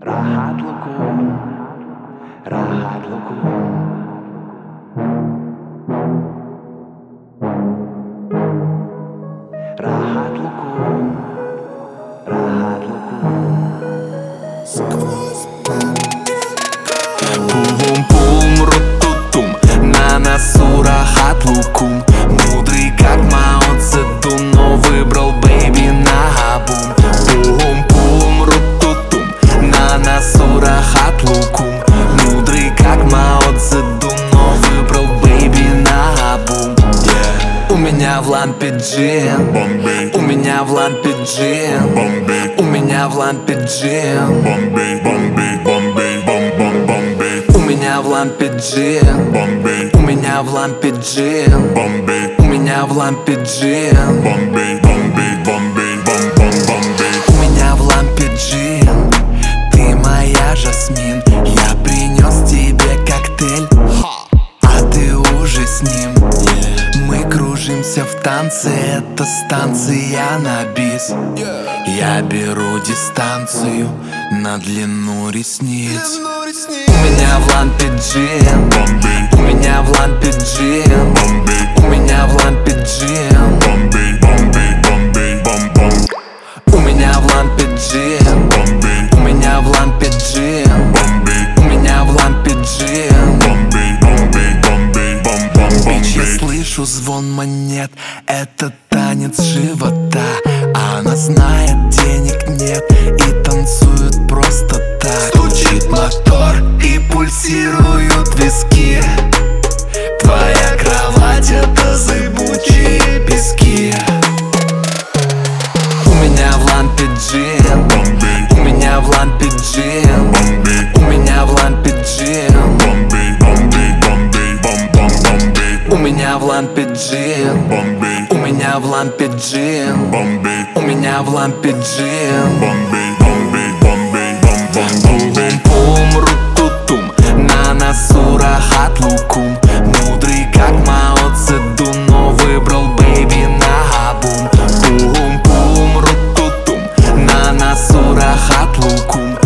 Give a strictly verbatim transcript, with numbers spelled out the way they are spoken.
Rahat Lukum, Rahat Lukum. Rahat Lukum, Rahat Lukum. Пум-пум, рут-ту-тум, на носу Рахат Лукум. Мудрый как Мао Цзэдун, но выбрал бэйби наобум. Пум-пум, рут-ту-тум, на носу Рахат Лукум. Мудрый как Мао Цзэдун, но выбрал бэйби наобум. У меня в лампе джин, у меня в лампе джин, у меня в лампе джин. У меня в лампе джин, у меня в лампе джин, у меня в лампе джин. У меня в лампе джин, ты моя Жасмин. Я принес тебе коктейль, а ты уже с ним. Мы кружимся в танце, это станция на бис. Я беру дистанцию на длину ресниц. У меня в лампе джин, у меня в лампе джин, у меня в лампе джин. У меня в лампе джин, у меня в лампе джин, у меня в лампе джин. Бич, я слышу звон монет, это танец живота. Она знает, денег нет и танцует просто так. Стучит мотор и пульсируют виски. Твоя кровать — это зыбучие пески. У меня в лампе джин, у меня в лампе джин, у меня в лампе джин. У меня в лампе джин, у меня в лампе джин, у меня в лампе джин. Пум-пум, рут-ту-тум, на носу Рахат Лукум. Мудрый как Мао Цзэдун, но выбрал бэйби наобум. Пум-пум, рут-ту-тум, на носу Рахат Лукум.